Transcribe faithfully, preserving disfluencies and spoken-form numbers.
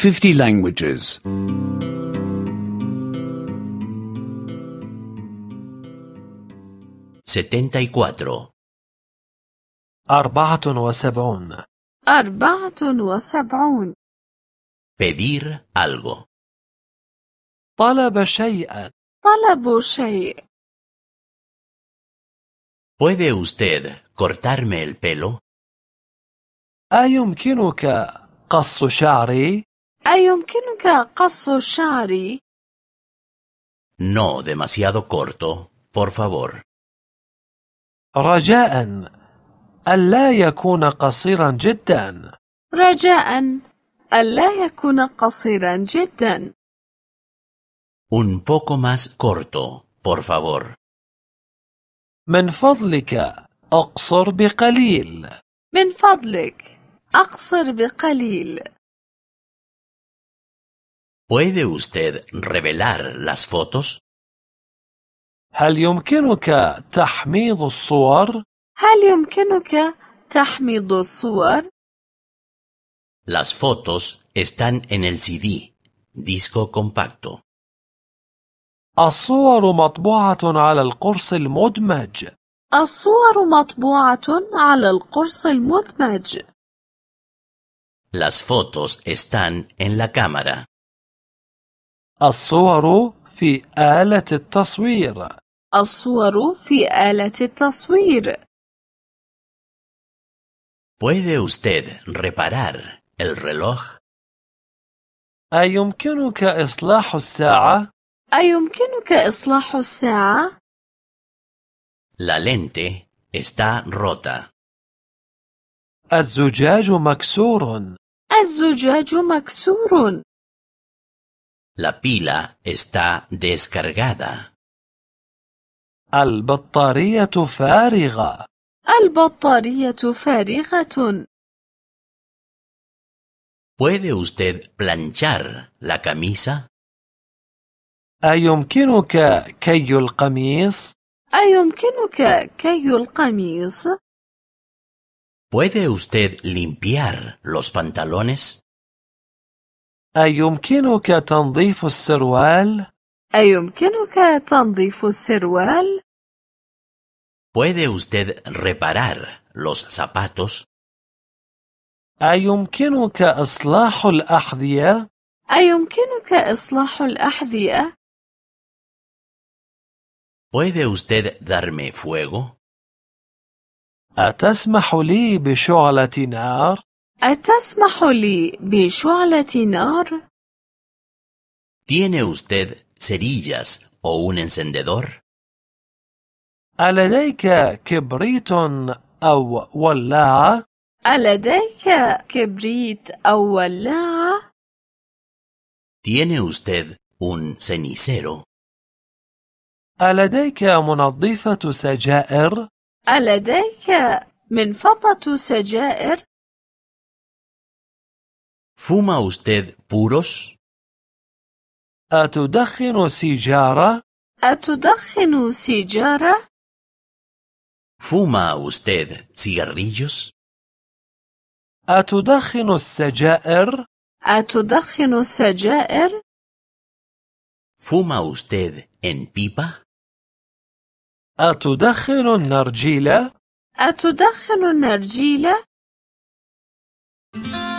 fifty languages. setenta y cuatro. أربعة وسبعون. أربعة وسبعون. Pedir algo. طلب شيئا. طلب شيء. ¿Puede usted cortarme el pelo? أيمكنك قص شعري؟ أيمكنك قص شعري؟ No demasiado corto, por favor. رجاء ألا يكون قصيرا جدا. رجاء ألا يكون قصيرا جدا. Un poco más corto, por favor. من فضلك أقصر بقليل. من فضلك أقصر بقليل. ¿Puede usted revelar las fotos? هل يمكنك تحميض الصور؟ هل يمكنك تحميض الصور؟ Las fotos están en el C D, disco compacto. الصور مطبوعة على القرص المدمج. الصور مطبوعة على القرص المدمج. Las fotos están en la cámara. الصور في آلة التصوير. الصور في آلة التصوير. ¿Puede usted reparar el reloj? أيمكنك إصلاح الساعة؟ أيمكنك إصلاح الساعة؟ La lente está rota. الزجاج مكسور. الزجاج مكسور. La pila está descargada. البطارية فارغة. البطارية فارغة. ¿Puede usted planchar la camisa? أيمكنك كي القميص؟ أيمكنك كي القميص؟ ¿Puede usted limpiar los pantalones? أيمكنك تنظيف السروال؟ أيمكنك تنظيف السروال؟ ¿Puede usted reparar los zapatos? أيمكنك إصلاح الأحذية؟ أيمكنك إصلاح الأحذية؟ ¿Puede usted darme fuego? أتسمح لي بشعلة نار؟ أتسمح لي بشعلة نار؟ ¿Tiene usted cerillas o un encendedor? ألديك كبريت أو ولاعة؟ ألديك كبريت أو ولاعة؟ ¿Tiene usted un cenicero? ألديك منظفة سجائر؟ ألديك منفضة سجائر؟ ¿Fuma usted puros? أتدخن سيجارة؟ أتدخن سيجارة؟ ¿Fuma usted cigarrillos? أتدخن السجائر؟ أتدخن السجائر؟ ¿Fuma usted en pipa? أتدخن النرجيلة؟ أتدخن النرجيلة؟